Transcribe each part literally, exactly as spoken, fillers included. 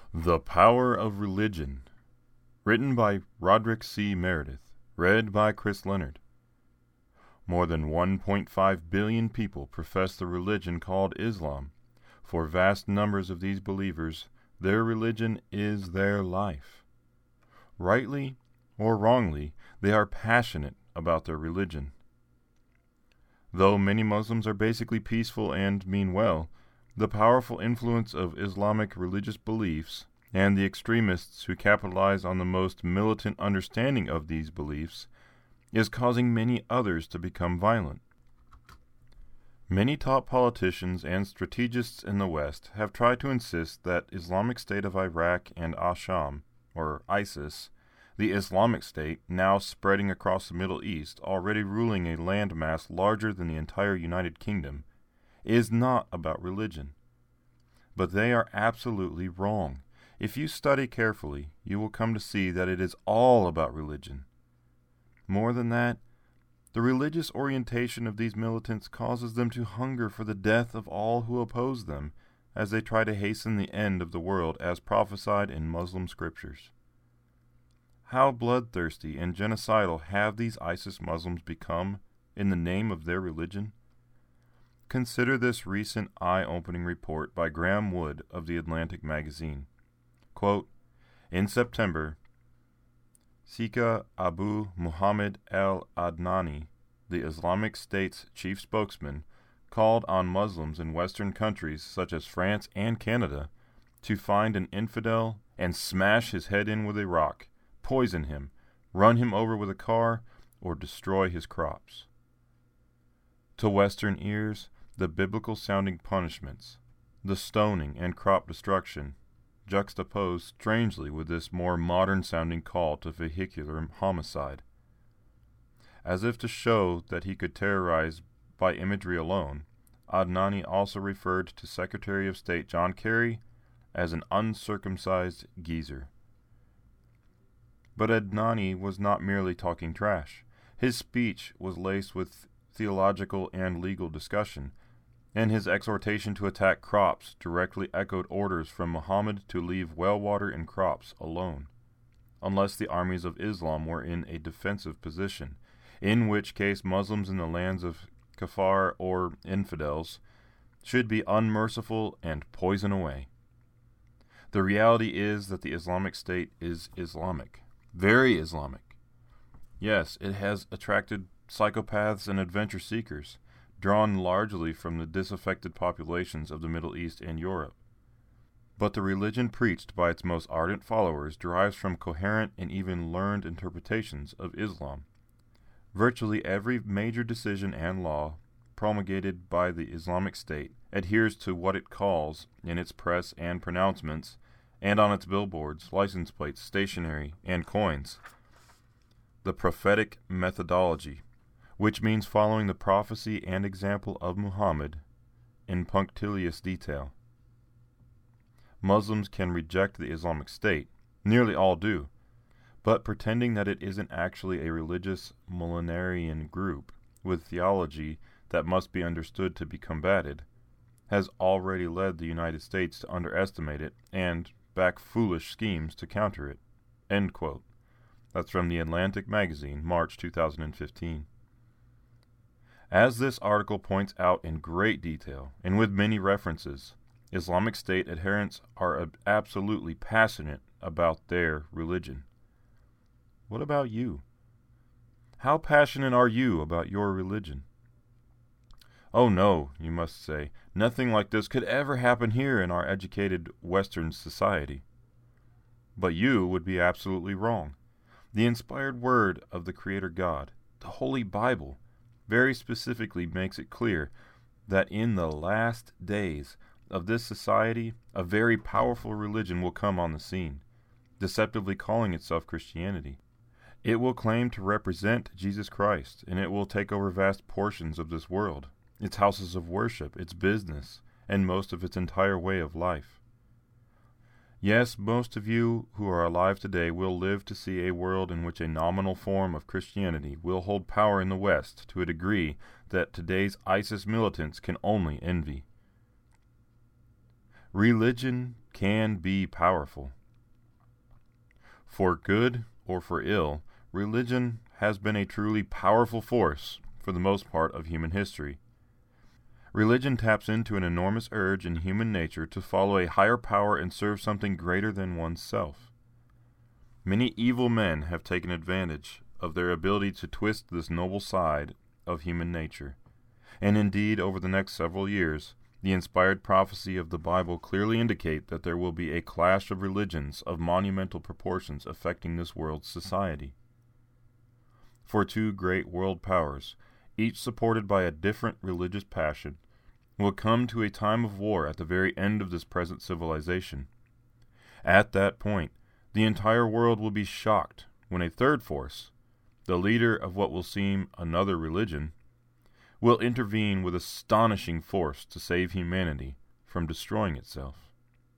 The Power of Religion. Written by Roderick C. Meredith. Read by Chris Leonard. More than one point five billion people profess the religion called Islam. For vast numbers of these believers, their religion is their life. Rightly or wrongly, they are passionate about their religion. Though many Muslims are basically peaceful and mean well, the powerful influence of Islamic religious beliefs and the extremists who capitalize on the most militant understanding of these beliefs is causing many others to become violent. Many top politicians and strategists in the West have tried to insist that Islamic State of Iraq and Asham, or ISIS, the Islamic State now spreading across the Middle East, already ruling a landmass larger than the entire United Kingdom, is not about religion. But they are absolutely wrong. If you study carefully, you will come to see that it is all about religion. More than that, the religious orientation of these militants causes them to hunger for the death of all who oppose them, as they try to hasten the end of the world as prophesied in Muslim scriptures. How bloodthirsty and genocidal have these ISIS Muslims become in the name of their religion? Consider this recent eye-opening report by Graham Wood of The Atlantic magazine. Quote, in September, Sika Abu Muhammad al-Adnani, the Islamic State's chief spokesman, called on Muslims in Western countries such as France and Canada to find an infidel and smash his head in with a rock, poison him, run him over with a car, or destroy his crops. To Western ears, the biblical-sounding punishments, the stoning and crop destruction, juxtaposed strangely with this more modern-sounding call to vehicular homicide. As if to show that he could terrorize by imagery alone, Adnani also referred to Secretary of State John Kerry as an uncircumcised geezer. But Adnani was not merely talking trash. His speech was laced with theological and legal discussion, and his exhortation to attack crops directly echoed orders from Muhammad to leave well water and crops alone, unless the armies of Islam were in a defensive position, in which case Muslims in the lands of Kafar or infidels should be unmerciful and poison away. The reality is that the Islamic State is Islamic, very Islamic. Yes, it has attracted psychopaths and adventure seekers, drawn largely from the disaffected populations of the Middle East and Europe. But the religion preached by its most ardent followers derives from coherent and even learned interpretations of Islam. Virtually every major decision and law promulgated by the Islamic State adheres to what it calls, in its press and pronouncements, and on its billboards, license plates, stationery, and coins, the prophetic methodology, which means following the prophecy and example of Muhammad in punctilious detail. Muslims can reject the Islamic State, nearly all do, but pretending that it isn't actually a religious millenarian group with theology that must be understood to be combated, has already led the United States to underestimate it and back foolish schemes to counter it. End quote. That's from The Atlantic magazine, March two thousand fifteen. As this article points out in great detail, and with many references, Islamic State adherents are ab- absolutely passionate about their religion. What about you? How passionate are you about your religion? Oh no, you must say, nothing like this could ever happen here in our educated Western society. But you would be absolutely wrong. The inspired word of the Creator God, the Holy Bible, very specifically makes it clear that in the last days of this society, a very powerful religion will come on the scene, deceptively calling itself Christianity. It will claim to represent Jesus Christ, and it will take over vast portions of this world, its houses of worship, its business, and most of its entire way of life. Yes, most of you who are alive today will live to see a world in which a nominal form of Christianity will hold power in the West to a degree that today's ISIS militants can only envy. Religion can be powerful. For good or for ill, religion has been a truly powerful force for the most part of human history. Religion taps into an enormous urge in human nature to follow a higher power and serve something greater than oneself. Many evil men have taken advantage of their ability to twist this noble side of human nature. And indeed, over the next several years, the inspired prophecy of the Bible clearly indicate that there will be a clash of religions of monumental proportions affecting this world's society. For two great world powers, each supported by a different religious passion, will come to a time of war at the very end of this present civilization. At that point, the entire world will be shocked when a third force, the leader of what will seem another religion, will intervene with astonishing force to save humanity from destroying itself.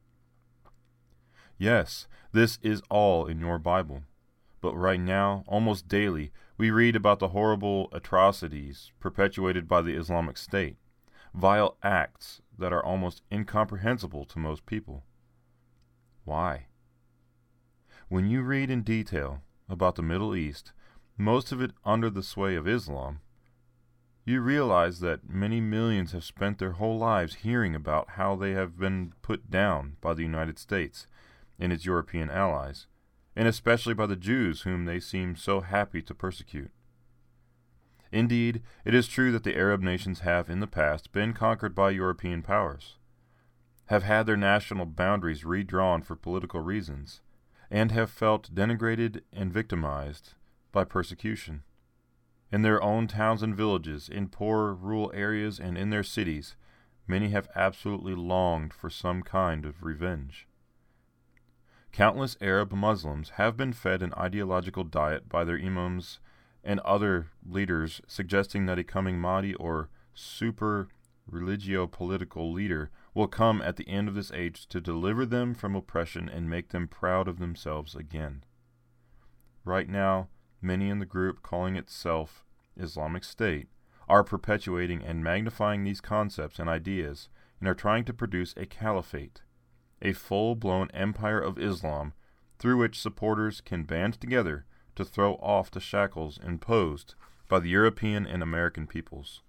Yes, this is all in your Bible, but right now, almost daily, we read about the horrible atrocities perpetuated by the Islamic State, vile acts that are almost incomprehensible to most people. Why? When you read in detail about the Middle East, most of it under the sway of Islam, you realize that many millions have spent their whole lives hearing about how they have been put down by the United States and its European allies, and especially by the Jews whom they seem so happy to persecute. Indeed, it is true that the Arab nations have in the past been conquered by European powers, have had their national boundaries redrawn for political reasons, and have felt denigrated and victimized by persecution. In their own towns and villages, in poor rural areas, and in their cities, many have absolutely longed for some kind of revenge. Countless Arab Muslims have been fed an ideological diet by their imams and other leaders suggesting that a coming Mahdi or super religio-political leader will come at the end of this age to deliver them from oppression and make them proud of themselves again. Right now, many in the group calling itself Islamic State are perpetuating and magnifying these concepts and ideas and are trying to produce a caliphate, a full-blown empire of Islam through which supporters can band together to throw off the shackles imposed by the European and American peoples.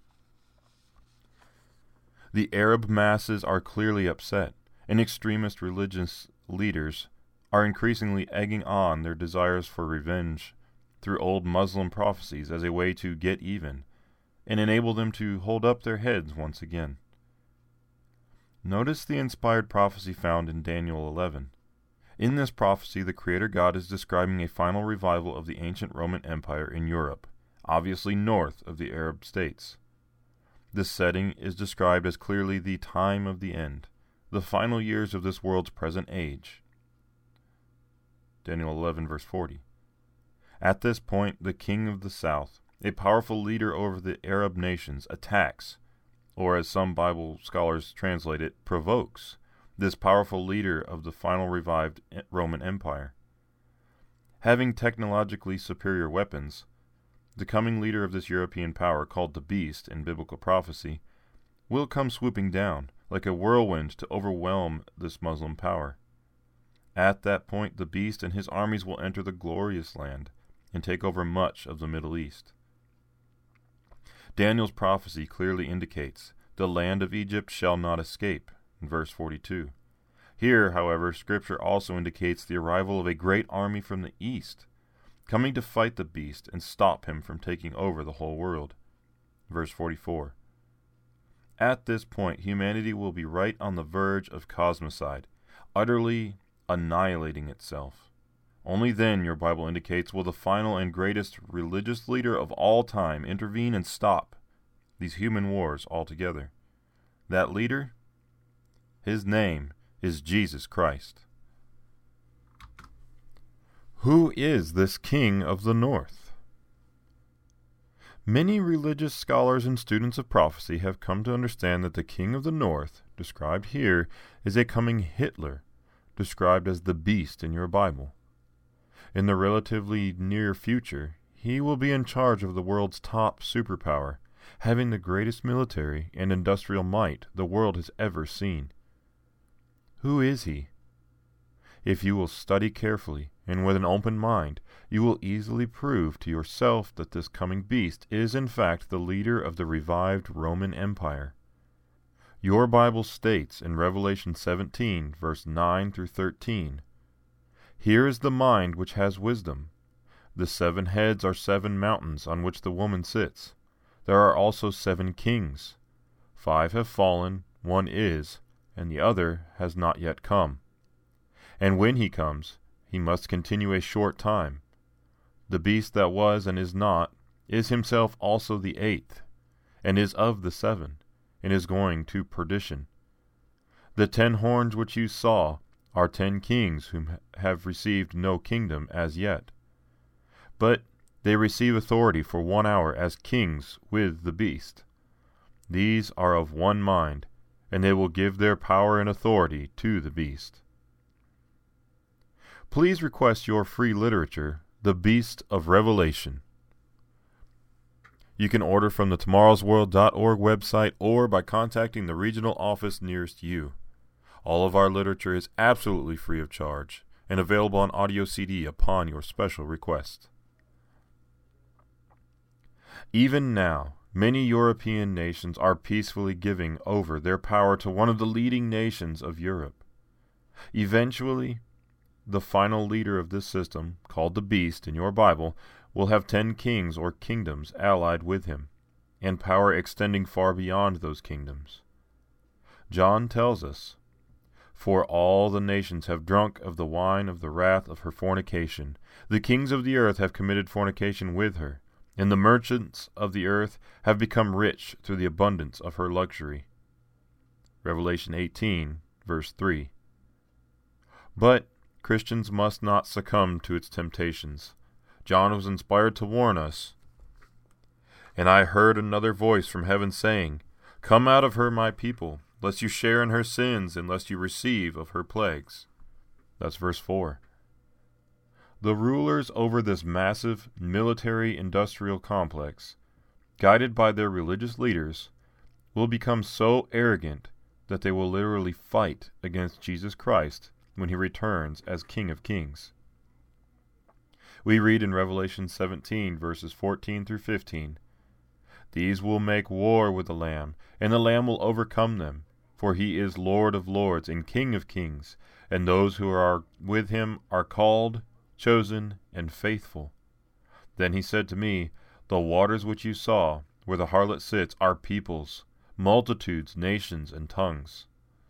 The Arab masses are clearly upset, and extremist religious leaders are increasingly egging on their desires for revenge through old Muslim prophecies as a way to get even, and enable them to hold up their heads once again. Notice the inspired prophecy found in Daniel eleven. In this prophecy, the Creator God is describing a final revival of the ancient Roman Empire in Europe, obviously north of the Arab states. This setting is described as clearly the time of the end, the final years of this world's present age. Daniel eleven, verse forty. At this point, the king of the south, a powerful leader over the Arab nations, attacks, or as some Bible scholars translate it, provokes, this powerful leader of the final revived Roman Empire. Having technologically superior weapons, the coming leader of this European power, called the Beast in biblical prophecy, will come swooping down like a whirlwind to overwhelm this Muslim power. At that point, the Beast and his armies will enter the glorious land and take over much of the Middle East. Daniel's prophecy clearly indicates the land of Egypt shall not escape, in verse forty-two. Here, however, Scripture also indicates the arrival of a great army from the east, coming to fight the beast and stop him from taking over the whole world. Verse forty-four. At this point, humanity will be right on the verge of cosmicide, utterly annihilating itself. Only then, your Bible indicates, will the final and greatest religious leader of all time intervene and stop these human wars altogether. That leader? His name is Jesus Christ. Who is this King of the North? Many religious scholars and students of prophecy have come to understand that the King of the North, described here, is a coming Hitler, described as the Beast in your Bible. In the relatively near future, he will be in charge of the world's top superpower, having the greatest military and industrial might the world has ever seen. Who is he, If you will study carefully and with an open mind, you will easily prove to yourself that this coming beast is in fact the leader of the revived Roman Empire. Your Bible states in Revelation seventeen, verse nine through thirteen, "Here is the mind which has wisdom. The seven heads are seven mountains on which the woman sits. There are also seven kings. Five have fallen, one is, and the other has not yet come. And when he comes, he must continue a short time. The beast that was and is not is himself also the eighth, and is of the seven, and is going to perdition. The ten horns which you saw are ten kings whom have received no kingdom as yet. But they receive authority for one hour as kings with the beast. These are of one mind, and they will give their power and authority to the beast." Please request your free literature, The Beast of Revelation. You can order from the tomorrows world dot org website or by contacting the regional office nearest you. All of our literature is absolutely free of charge and available on audio C D upon your special request. Even now, many European nations are peacefully giving over their power to one of the leading nations of Europe. Eventually, the final leader of this system, called the Beast in your Bible, will have ten kings or kingdoms allied with him, and power extending far beyond those kingdoms. John tells us, "For all the nations have drunk of the wine of the wrath of her fornication. The kings of the earth have committed fornication with her, and the merchants of the earth have become rich through the abundance of her luxury." Revelation eighteen, verse three. But Christians must not succumb to its temptations. John was inspired to warn us, "And I heard another voice from heaven saying, 'Come out of her, my people, lest you share in her sins, and lest you receive of her plagues.'" That's verse four. The rulers over this massive military-industrial complex, guided by their religious leaders, will become so arrogant that they will literally fight against Jesus Christ when he returns as King of Kings. We read in Revelation seventeen, verses fourteen through fifteen, "These will make war with the Lamb, and the Lamb will overcome them, for he is Lord of lords and King of kings, and those who are with him are called, chosen, and faithful." Then he said to me, "The waters which you saw, where the harlot sits, are peoples, multitudes, nations, and tongues."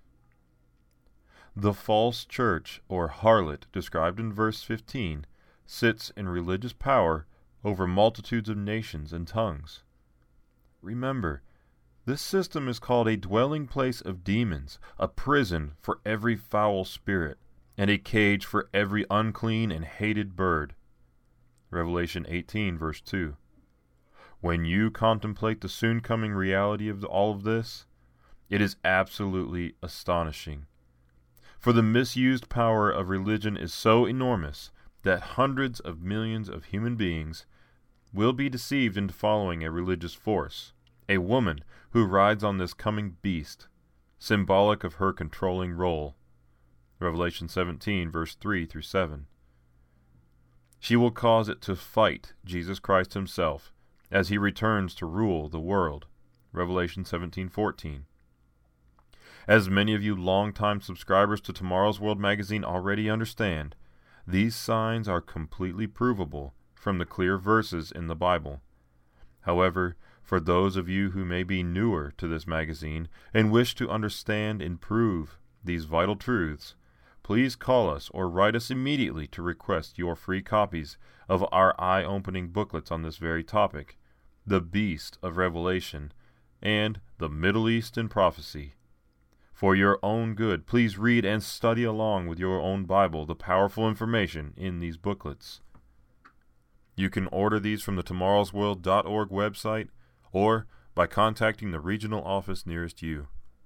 The false church, or harlot, described in verse fifteen, sits in religious power over multitudes of nations and tongues. Remember, this system is called a dwelling place of demons, a prison for every foul spirit, and a cage for every unclean and hated bird. Revelation eighteen, verse two. When you contemplate the soon-coming reality of all of this, it is absolutely astonishing. For the misused power of religion is so enormous that hundreds of millions of human beings will be deceived into following a religious force, a woman who rides on this coming beast, symbolic of her controlling role. Revelation seventeen, verse three through seven. She will cause it to fight Jesus Christ himself as he returns to rule the world. Revelation seventeen, fourteen. As many of you longtime subscribers to Tomorrow's World magazine already understand, these signs are completely provable from the clear verses in the Bible. However, for those of you who may be newer to this magazine and wish to understand and prove these vital truths, please call us or write us immediately to request your free copies of our eye-opening booklets on this very topic, The Beast of Revelation and The Middle East in Prophecy. For your own good, please read and study along with your own Bible the powerful information in these booklets. You can order these from the tomorrows world dot org website or by contacting the regional office nearest you.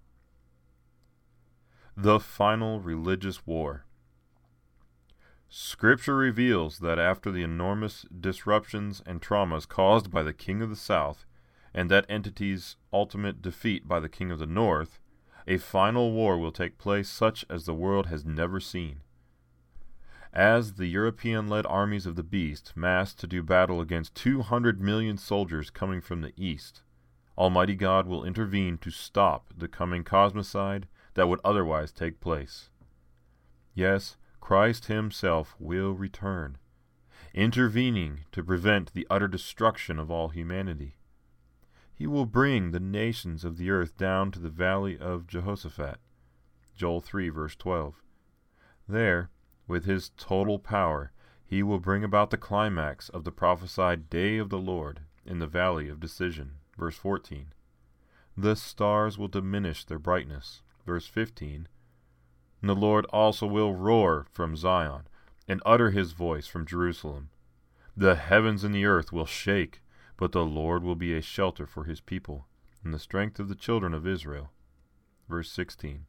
The Final Religious War. Scripture reveals that after the enormous disruptions and traumas caused by the King of the South and that entity's ultimate defeat by the King of the North, a final war will take place such as the world has never seen. As the European-led armies of the beast massed to do battle against two hundred million soldiers coming from the east, Almighty God will intervene to stop the coming cosmicide that would otherwise take place. Yes, Christ himself will return, intervening to prevent the utter destruction of all humanity. He will bring the nations of the earth down to the valley of Jehoshaphat, Joel three, verse twelve. There, with his total power, he will bring about the climax of the prophesied day of the Lord in the valley of decision, verse fourteen. The stars will diminish their brightness, verse fifteen. And the Lord also will roar from Zion, and utter his voice from Jerusalem. The heavens and the earth will shake, but the Lord will be a shelter for his people, and the strength of the children of Israel. Verse sixteen.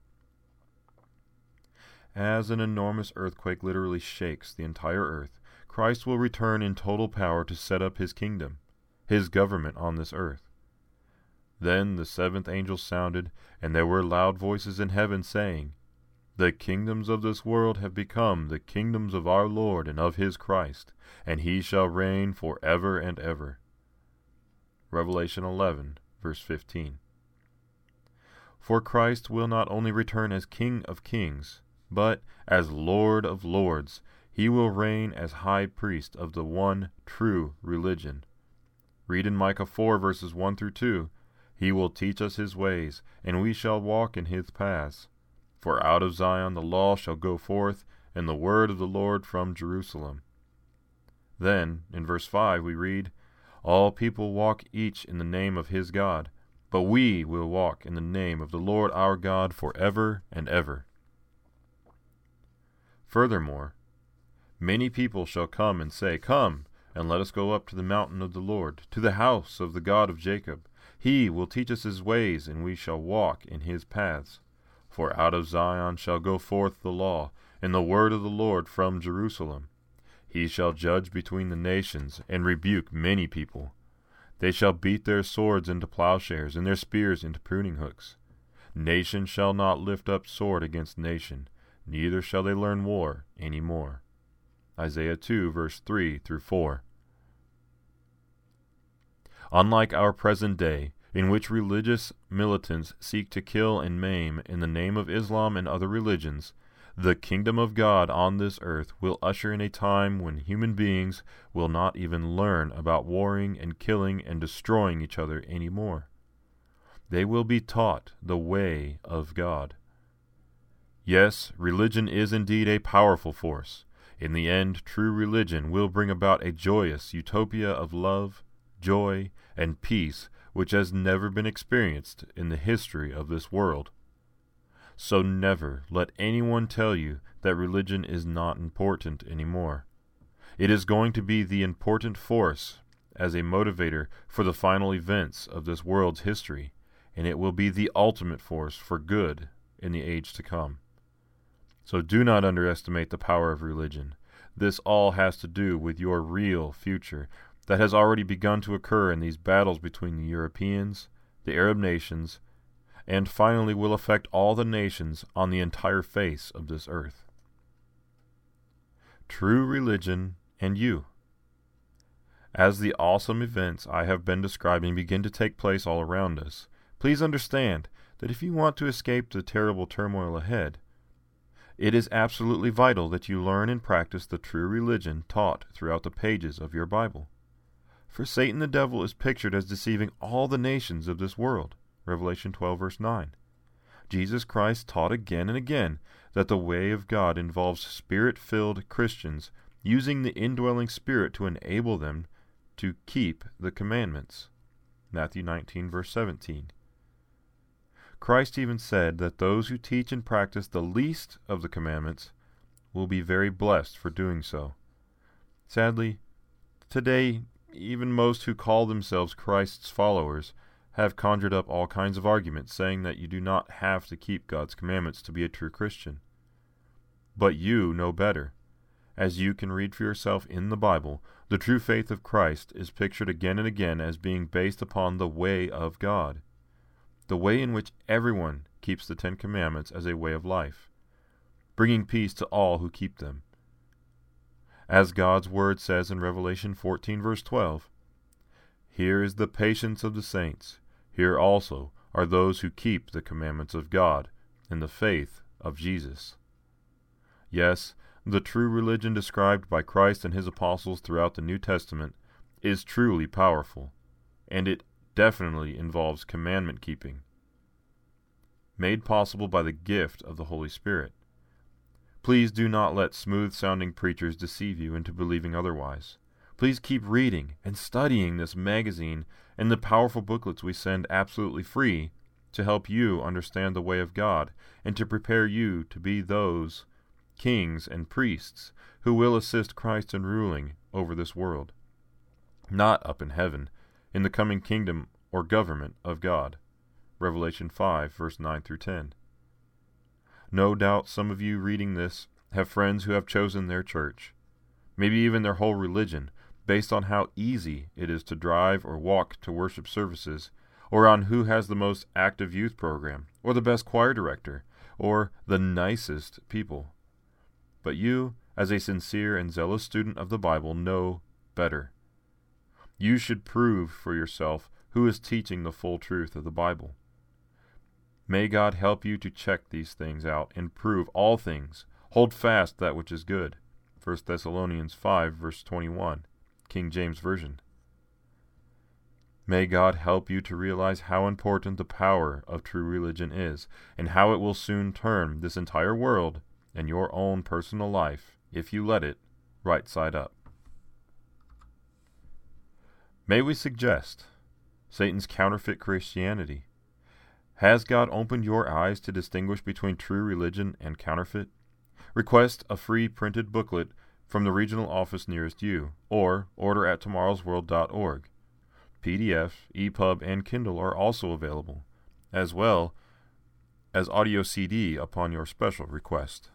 As an enormous earthquake literally shakes the entire earth, Christ will return in total power to set up his kingdom, his government on this earth. Then the seventh angel sounded, and there were loud voices in heaven saying, The kingdoms of this world have become the kingdoms of our Lord and of his Christ, and he shall reign for ever and ever. Revelation eleven, verse fifteen. For Christ will not only return as King of kings, but as Lord of lords. He will reign as high priest of the one true religion. Read in Micah four, verses one through two, He will teach us his ways, and we shall walk in his paths. For out of Zion the law shall go forth, and the word of the Lord from Jerusalem. Then, in verse five, we read, All people walk each in the name of his God, but we will walk in the name of the Lord our God forever and ever. Furthermore, many people shall come and say, Come, and let us go up to the mountain of the Lord, to the house of the God of Jacob. He will teach us his ways, and we shall walk in his paths. For out of Zion shall go forth the law, and the word of the Lord from Jerusalem. He shall judge between the nations, and rebuke many people. They shall beat their swords into plowshares, and their spears into pruning hooks. Nation shall not lift up sword against nation, neither shall they learn war any more. Isaiah two, verse three through four. Unlike our present day, in which religious militants seek to kill and maim in the name of Islam and other religions, the kingdom of God on this earth will usher in a time when human beings will not even learn about warring and killing and destroying each other any more. They will be taught the way of God. Yes, religion is indeed a powerful force. In the end, true religion will bring about a joyous utopia of love, joy, and peace which has never been experienced in the history of this world. So never let anyone tell you that religion is not important anymore. It is going to be the important force as a motivator for the final events of this world's history, and it will be the ultimate force for good in the age to come. So do not underestimate the power of religion. This all has to do with your real future that has already begun to occur in these battles between the Europeans, the Arab nations, and finally will affect all the nations on the entire face of this earth. True religion and you. As the awesome events I have been describing begin to take place all around us, please understand that if you want to escape the terrible turmoil ahead, it is absolutely vital that you learn and practice the true religion taught throughout the pages of your Bible. For Satan the devil is pictured as deceiving all the nations of this world. Revelation twelve, verse nine. Jesus Christ taught again and again that the way of God involves Spirit-filled Christians using the indwelling Spirit to enable them to keep the commandments. Matthew nineteen, verse seventeen. Christ even said that those who teach and practice the least of the commandments will be very blessed for doing so. Sadly, today, even most who call themselves Christ's followers have conjured up all kinds of arguments saying that you do not have to keep God's commandments to be a true Christian. But you know better. As you can read for yourself in the Bible, the true faith of Christ is pictured again and again as being based upon the way of God, the way in which everyone keeps the Ten Commandments as a way of life, bringing peace to all who keep them. As God's Word says in Revelation fourteen, verse twelve, "Here is the patience of the saints. Here also are those who keep the commandments of God in the faith of Jesus." Yes, the true religion described by Christ and his apostles throughout the New Testament is truly powerful, and it definitely involves commandment keeping, made possible by the gift of the Holy Spirit. Please do not let smooth-sounding preachers deceive you into believing otherwise. Please keep reading and studying this magazine and the powerful booklets we send absolutely free to help you understand the way of God and to prepare you to be those kings and priests who will assist Christ in ruling over this world, not up in heaven, in the coming kingdom or government of God. Revelation five, verse nine through ten. No doubt some of you reading this have friends who have chosen their church, maybe even their whole religion, based on how easy it is to drive or walk to worship services, or on who has the most active youth program, or the best choir director, or the nicest people. But you, as a sincere and zealous student of the Bible, know better. You should prove for yourself who is teaching the full truth of the Bible. May God help you to check these things out and prove all things. Hold fast that which is good. First Thessalonians five, verse twenty-one, King James Version. May God help you to realize how important the power of true religion is, and how it will soon turn this entire world and your own personal life, if you let it, right side up. May we suggest Satan's counterfeit Christianity. Has God opened your eyes to distinguish between true religion and counterfeit? Request a free printed booklet from the regional office nearest you, or order at tomorrows world dot org. P D F, E P U B, and Kindle are also available, as well as audio C D upon your special request.